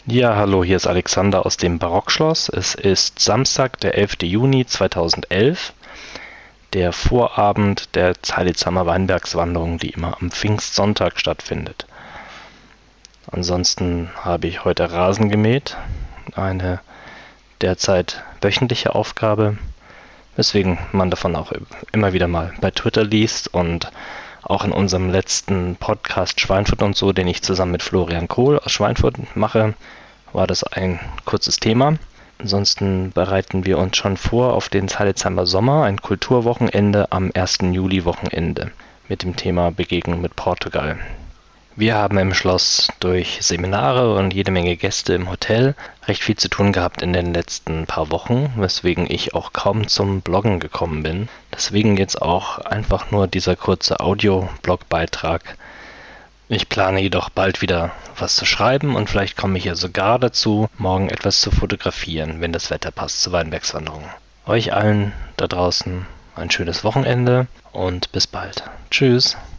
Ja, hallo, hier ist Alexander aus dem Barockschloss. Es ist Samstag, der 11. Juni 2011, der Vorabend der Zeilitzhamer Weinbergswanderung, die immer am Pfingstsonntag stattfindet. Ansonsten habe ich heute Rasen gemäht, eine derzeit wöchentliche Aufgabe, weswegen man davon auch immer wieder mal bei Twitter liest und auch in unserem letzten Podcast Schweinfurt und so, den ich zusammen mit Florian Kohl aus Schweinfurt mache, war das ein kurzes Thema. Ansonsten bereiten wir uns schon vor auf den Zeilitzhamer Sommer, ein Kulturwochenende am 1. Juli-Wochenende mit dem Thema Begegnung mit Portugal. Wir haben im Schloss durch Seminare und jede Menge Gäste im Hotel recht viel zu tun gehabt in den letzten paar Wochen, weswegen ich auch kaum zum Bloggen gekommen bin. Deswegen jetzt auch einfach nur dieser kurze Audio-Blogbeitrag. Ich plane jedoch bald wieder was zu schreiben und vielleicht komme ich ja sogar dazu, morgen etwas zu fotografieren, wenn das Wetter passt zur Weinbergswanderung. Euch allen da draußen ein schönes Wochenende und bis bald. Tschüss.